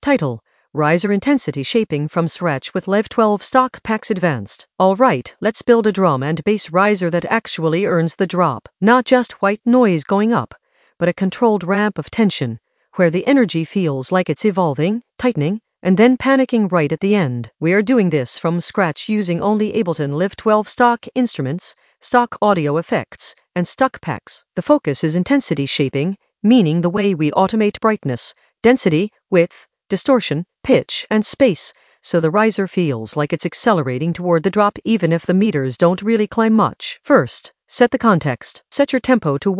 Title: Riser Intensity Shaping from Scratch with Lev 12 Stock Packs Advanced. Alright, let's build a drum and bass riser that actually earns the drop. Not just white noise going up, but a controlled ramp of tension, where the energy feels like it's evolving, tightening, and then panicking right at the end. We're doing this from scratch using only Ableton Live 12 stock instruments, stock audio effects, and stock packs. The focus is intensity shaping, meaning the way we automate brightness, density, width, distortion, pitch, and space, so the riser feels like it's accelerating toward the drop even if the meters don't really climb much. First, set the context. Set your tempo to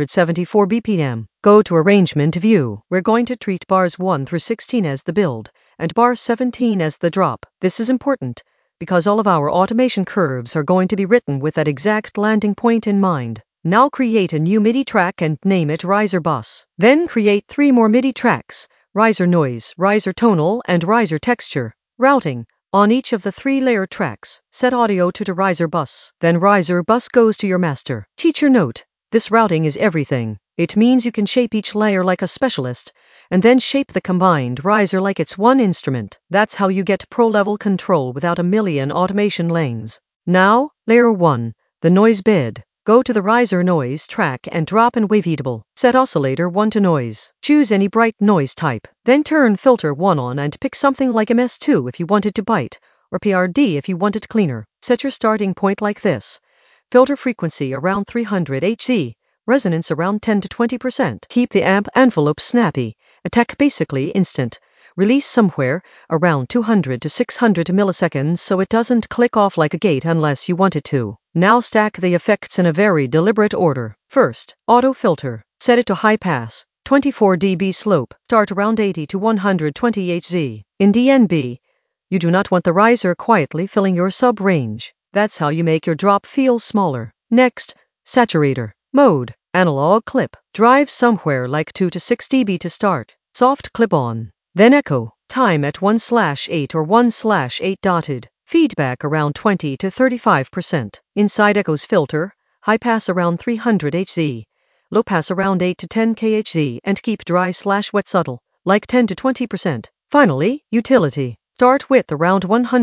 174 BPM. Go to Arrangement View. We're going to treat bars 1 through 16 as the build, and bar 17 as the drop. This is important, because all of our automation curves are going to be written with that exact landing point in mind. Now create a new MIDI track and name it Riser Bus. Then create 3 more MIDI tracks: Riser Noise, Riser Tonal, and Riser Texture. Routing. On each of the 3-layer tracks, set audio to Riser Bus. Then Riser Bus goes to your master. Teacher note: this routing is everything. It means you can shape each layer like a specialist, and then shape the combined riser like it's one instrument. That's how you get pro-level control without a million automation lanes. Now, layer 1, the noise bed. Go to the Riser Noise track and drop in Waveatable. Set Oscillator 1 to Noise. Choose any bright noise type. Then turn Filter 1 on and pick something like MS2 if you want it to bite, or PRD if you want it cleaner. Set your starting point like this. Filter frequency around 300 Hz. Resonance around 10 to 20%. Keep the amp envelope snappy. Attack basically instant. Release somewhere around 200 to 600 milliseconds so it doesn't click off like a gate unless you want it to. Now stack the effects in a very deliberate order. First, auto filter. Set it to high pass, 24 dB slope. Start around 80 to 120 Hz. In DNB, you do not want the riser quietly filling your sub-range. That's how you make your drop feel smaller. Next, saturator. Mode, analog clip. Drive somewhere like 2 to 6 dB to start. Soft clip on. Then echo, time at 1/8 or 1/8 dotted. Feedback around 20 to 35%. Inside echoes filter, high pass around 300 Hz, low pass around 8 to 10 kHz, and keep dry/wet subtle, like 10 to 20%. Finally, utility. Start width around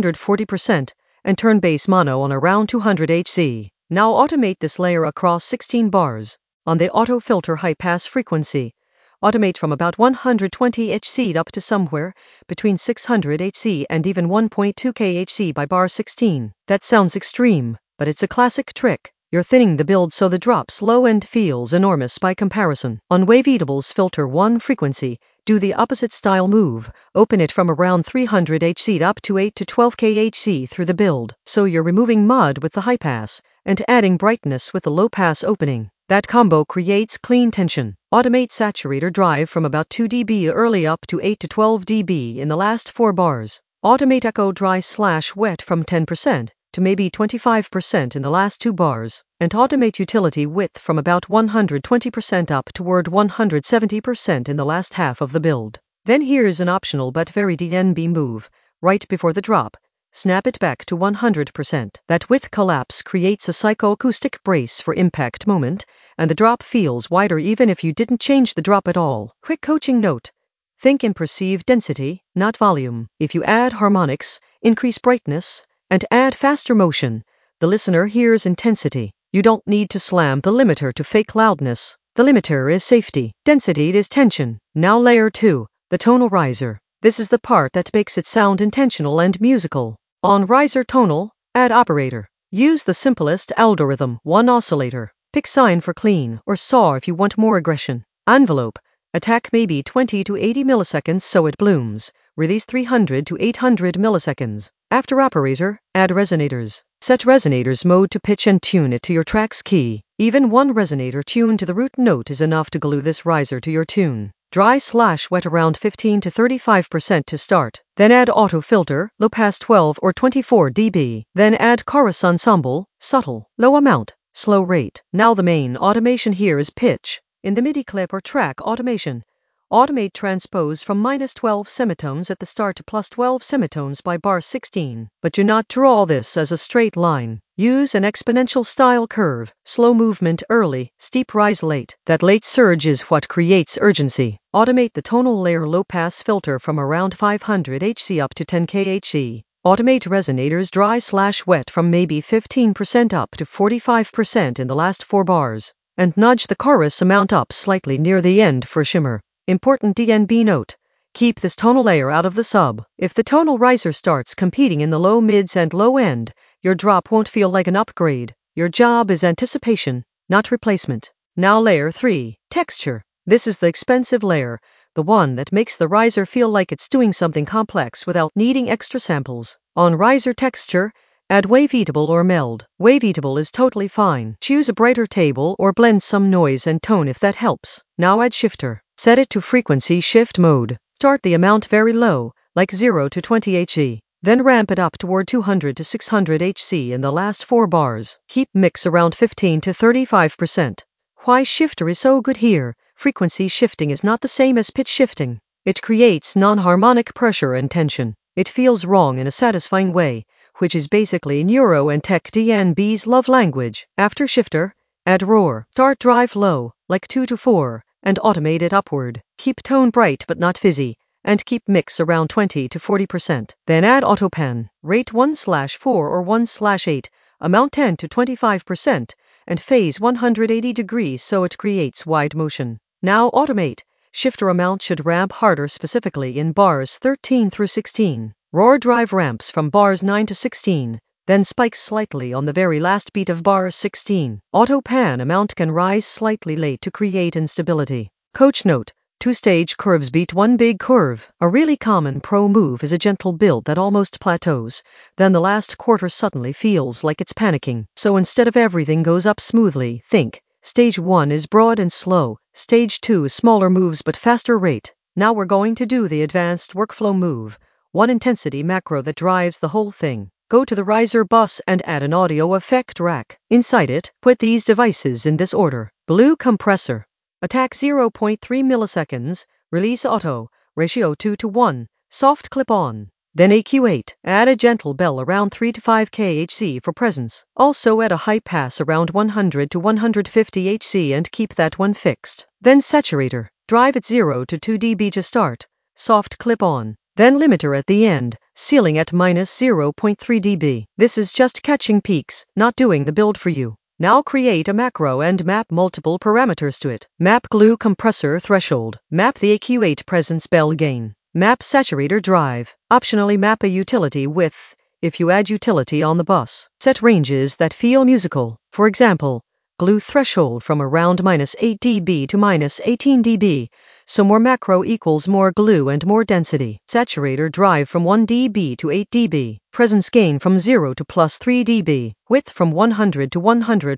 140% and turn bass mono on around 200 Hz. Now automate this layer across 16 bars. On the auto filter high pass frequency, automate from about 120 Hz up to somewhere between 600 Hz and even 1.2 kHz by bar 16. That sounds extreme, but it's a classic trick. You're thinning the build so the drop's low end feels enormous by comparison. On Waveatable's filter 1 frequency, do the opposite style move. Open it from around 300 Hz up to 8 to 12 kHz through the build, so you're removing mud with the high pass and adding brightness with the low pass opening. That combo creates clean tension. Automate saturator drive from about 2 dB early up to 8 to 12 dB in the last 4 bars. Automate echo dry/wet from 10% to maybe 25% in the last 2 bars. And automate utility width from about 120% up toward 170% in the last half of the build. Then here's an optional but very DNB move. Right before the drop, snap it back to 100%. That width collapse creates a psychoacoustic brace for impact moment, and the drop feels wider even if you didn't change the drop at all. Quick coaching note. Think in perceived density, not volume. If you add harmonics, increase brightness, and add faster motion, the listener hears intensity. You don't need to slam the limiter to fake loudness. The limiter is safety. Density is tension. Now layer 2, the tonal riser. This is the part that makes it sound intentional and musical. On Riser Tonal, add operator. Use the simplest algorithm, 1 oscillator. Pick sine for clean, or saw if you want more aggression. Envelope. Attack maybe 20 to 80 milliseconds so it blooms. Release 300 to 800 milliseconds. After operator, add resonators. Set resonators mode to pitch and tune it to your track's key. Even one resonator tuned to the root note is enough to glue this riser to your tune. Dry/wet around 15 to 35% to start. Then add auto filter, low pass 12 or 24 dB. Then add chorus ensemble, subtle, low amount, slow rate. Now the main automation here is pitch. In the MIDI clip or track automation, automate transpose from -12 semitones at the start to +12 semitones by bar 16. But do not draw this as a straight line. Use an exponential style curve, slow movement early, steep rise late. That late surge is what creates urgency. Automate the tonal layer low pass filter from around 500 Hz up to 10 kHz. Automate resonators dry/wet from maybe 15% up to 45% in the last 4 bars. And nudge the chorus amount up slightly near the end for shimmer. Important DNB note. Keep this tonal layer out of the sub. If the tonal riser starts competing in the low mids and low end, your drop won't feel like an upgrade. Your job is anticipation, not replacement. Now layer 3, texture. This is the expensive layer, the one that makes the riser feel like it's doing something complex without needing extra samples. On riser texture, add waveatable or meld. Waveatable is totally fine. Choose a brighter table or blend some noise and tone if that helps. Now add shifter. Set it to frequency shift mode. Start the amount very low, like 0 to 20 Hz. Then ramp it up toward 200 to 600 Hz in the last 4 bars. Keep mix around 15 to 35%. Why shifter is so good here? Frequency shifting is not the same as pitch shifting. It creates non-harmonic pressure and tension. It feels wrong in a satisfying way, which is basically Neuro and Tech DNB's love language. After shifter, add roar. Start drive low, like 2 to 4, and automate it upward. Keep tone bright but not fizzy, and keep mix around 20 to 40%. Then add autopan, rate 1/4 or 1/8, amount 10 to 25%, and phase 180 degrees so it creates wide motion. Now automate. Shifter amount should ramp harder specifically in bars 13 through 16. Roar drive ramps from bars 9 to 16, then spikes slightly on the very last beat of bar 16. Auto pan amount can rise slightly late to create instability. Coach note, 2-stage curves beat 1 big curve. A really common pro move is a gentle build that almost plateaus, then the last quarter suddenly feels like it's panicking. So instead of everything goes up smoothly, think, stage 1 is broad and slow, stage 2 is smaller moves but faster rate. Now we're going to do the advanced workflow move, one intensity macro that drives the whole thing. Go to the riser bus and add an audio effect rack. Inside it, put these devices in this order. Blue compressor. Attack 0.3 milliseconds. Release auto. Ratio 2 to 1. Soft clip on. Then AQ8. Add a gentle bell around 3 to 5 kHz for presence. Also add a high pass around 100 to 150 Hz and keep that one fixed. Then saturator. Drive at 0 to 2 dB to start. Soft clip on. Then limiter at the end, ceiling at -0.3 dB. This is just catching peaks, not doing the build for you. Now create a macro and map multiple parameters to it. Map glue compressor threshold. Map the AQ8 presence bell gain. Map saturator drive. Optionally map a utility width, if you add utility on the bus. Set ranges that feel musical. For example, glue threshold from around -8 dB to -18 dB. So more macro equals more glue and more density. Saturator drive from 1 dB to 8 dB. Presence gain from 0 to +3 dB. Width from 100 to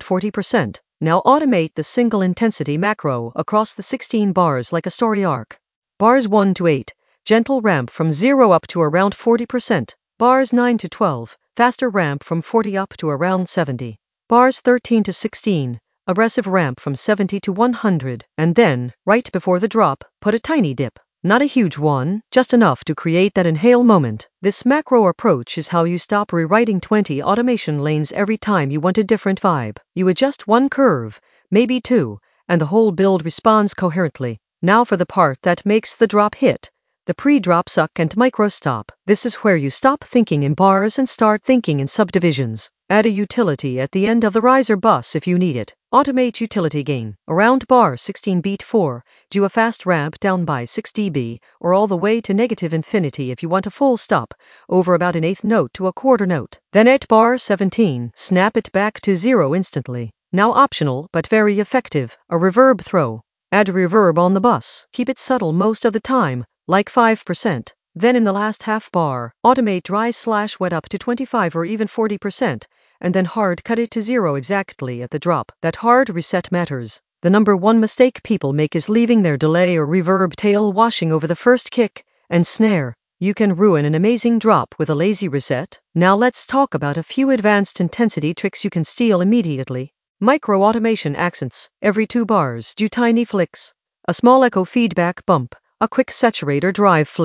140%. Now automate the single intensity macro across the 16 bars like a story arc. Bars 1 to 8. Gentle ramp from 0 up to around 40%. Bars 9 to 12. Faster ramp from 40 up to around 70. Bars 13 to 16. Aggressive ramp from 70 to 100, and then, right before the drop, put a tiny dip. Not a huge one, just enough to create that inhale moment. This macro approach is how you stop rewriting 20 automation lanes every time you want a different vibe. You adjust one curve, maybe 2, and the whole build responds coherently. Now for the part that makes the drop hit. The pre-drop suck and micro stop. This is where you stop thinking in bars and start thinking in subdivisions. Add a utility at the end of the riser bus if you need it. Automate utility gain. Around bar 16 beat 4, do a fast ramp down by 6 dB, or all the way to -infinity if you want a full stop, over about an eighth note to a quarter note. Then at bar 17, snap it back to 0 instantly. Now optional, but very effective, a reverb throw. Add reverb on the bus. Keep it subtle most of the time, like 5%. Then in the last half bar, automate dry/wet up to 25 or even 40%, and then hard cut it to 0 exactly at the drop. That hard reset matters. The number one mistake people make is leaving their delay or reverb tail washing over the first kick and snare. You can ruin an amazing drop with a lazy reset. Now let's talk about a few advanced intensity tricks you can steal immediately. Micro automation accents. Every 2 bars, do tiny flicks. A small echo feedback bump. A quick saturator drive flick.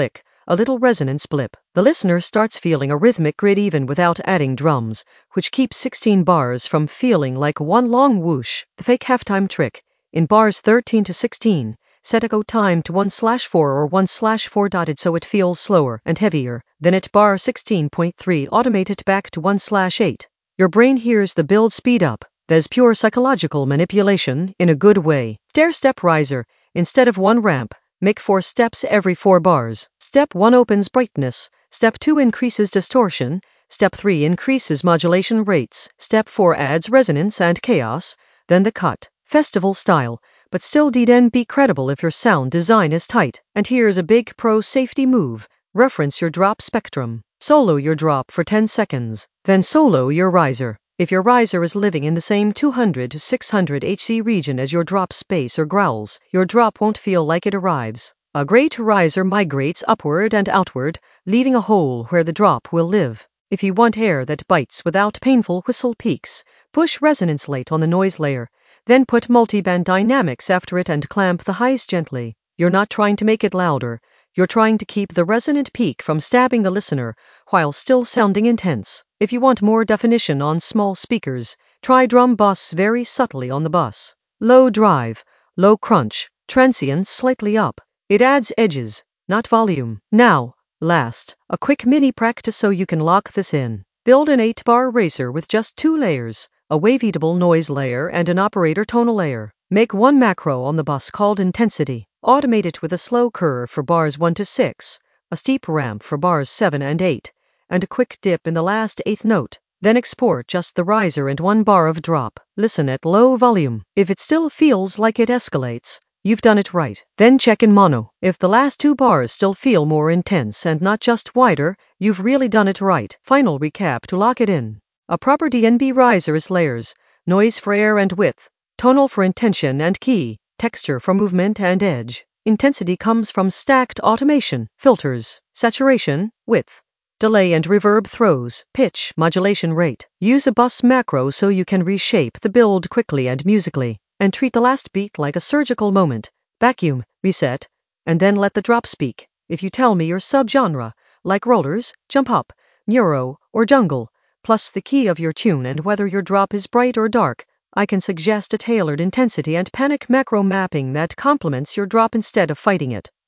a little resonance blip. The listener starts feeling a rhythmic grid even without adding drums, which keeps 16 bars from feeling like one long whoosh. The fake halftime trick. In bars 13 to 16, set echo time to 1/4 or 1/4 dotted so it feels slower and heavier. Then at bar 16.3, automate it back to 1/8. Your brain hears the build speed up. There's pure psychological manipulation in a good way. Stair-step riser. Instead of one ramp, make 4 steps every 4 bars. Step 1 opens brightness. Step 2 increases distortion. Step 3 increases modulation rates. Step 4 adds resonance and chaos. Then the cut. Festival style, but still be credible if your sound design is tight. And here's a big pro safety move. Reference your drop spectrum. Solo your drop for 10 seconds. Then solo your riser. If your riser is living in the same 200 to 600 Hz region as your drop space or growls, your drop won't feel like it arrives. A great riser migrates upward and outward, leaving a hole where the drop will live. If you want air that bites without painful whistle peaks, push resonance late on the noise layer, then put multiband dynamics after it and clamp the highs gently. You're not trying to make it louder. You're trying to keep the resonant peak from stabbing the listener while still sounding intense. If you want more definition on small speakers, try drum bus very subtly on the bus. Low drive, low crunch, transient slightly up. It adds edges, not volume. Now, last, a quick mini practice so you can lock this in. Build an 8-bar racer with just 2 layers, a waveatable noise layer and an operator tonal layer. Make one macro on the bus called intensity. Automate it with a slow curve for bars 1 to 6, a steep ramp for bars 7 and 8, and a quick dip in the last 8th note. Then export just the riser and 1 bar of drop. Listen at low volume. If it still feels like it escalates, you've done it right. Then check in mono. If the last 2 bars still feel more intense and not just wider, you've really done it right. Final recap to lock it in. A proper DNB riser is layers, noise for air and width, tonal for intention and key, texture for movement and edge. Intensity comes from stacked automation, filters, saturation, width, delay and reverb throws, pitch, modulation rate. Use a bus macro so you can reshape the build quickly and musically, and treat the last beat like a surgical moment. Vacuum, reset, and then let the drop speak. If you tell me your subgenre, like rollers, jump up, neuro, or jungle, plus the key of your tune and whether your drop is bright or dark, I can suggest a tailored intensity and panic macro mapping that complements your drop instead of fighting it.